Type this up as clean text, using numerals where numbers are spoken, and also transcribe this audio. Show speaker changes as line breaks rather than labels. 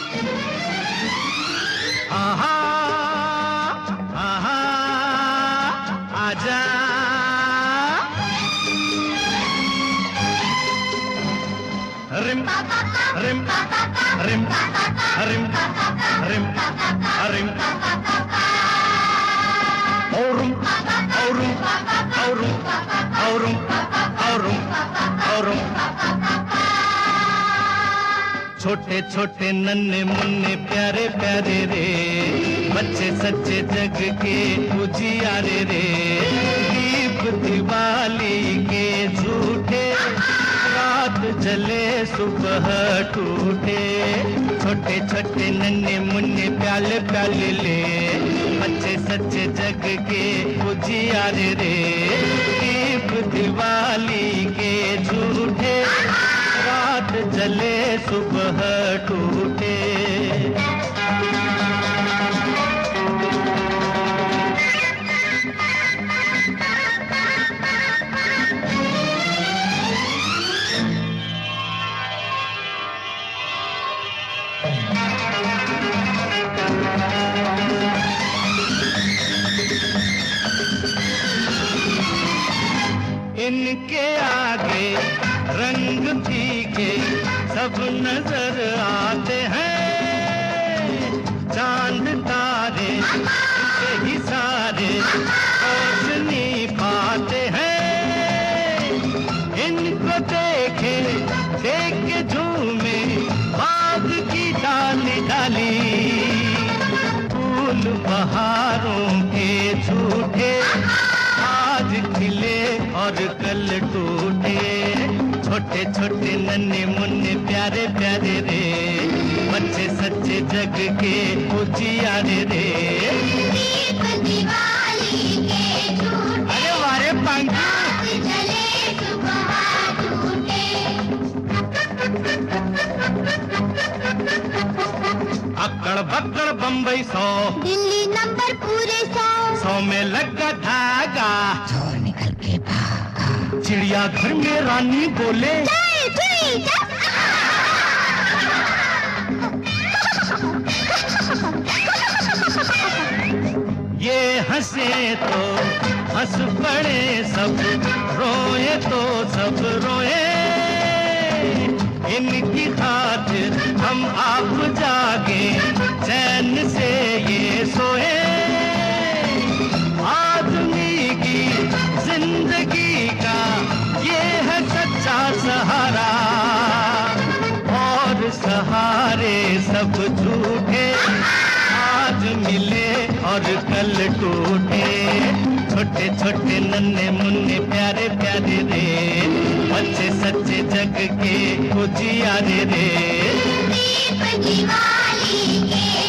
आहा आहा आजा रिम रिम रिम रिम रिम रिम औरुम औरुम औरुम औरुम औरुम औरुम छोटे छोटे नन्हे मुन्ने प्यारे प्यारे रे बच्चे सच्चे जग के उजियारे रे दीप दिवाली के झूठे रात जले सुबह टूटे छोटे छोटे नन्हे मुन्ने प्याले प्याले ले बच्चे सच्चे जग के उजियारे रे दीप दिवाली के झूठे रात जले सुबह टूटे इनके आगे रंग फीके सब नजर आते हैं चांद तारे इनके ही सारे रोशनी पाते हैं इनको देखे देख के झूमे बाग की डाली डाली फूल बहारों के झूठे आज खिले और कल टूटे छोटे छोटे नन्हे मुन्ने प्यारे प्यारे रे बच्चे सच्चे जग के उजियारे रे
दीप दिवाली के झूठे
अरे वारे पंखी
जले सुबह टूटे
अक्कड़ बक्कड़ बम्बई 100
दिल्ली नंबर पूरे 100
में लगा धागा
चोर निकल के भागा
चिड़िया घर में रानी बोले
जय जय जय
ये हंसे तो हंस पड़े सब रोए तो सब रोए इनकी खातिर हम आप जागे चैन से ये सोए आदमी की जिंदगी का ये है सच्चा सहारा और सहारे सब झूठे आज मिले और कल टूटे छोटे छोटे नन्हे मुन्ने प्यारे प्यारे रे बच्चे सच्चे जग के उजियारे रे
दीप दिवाली के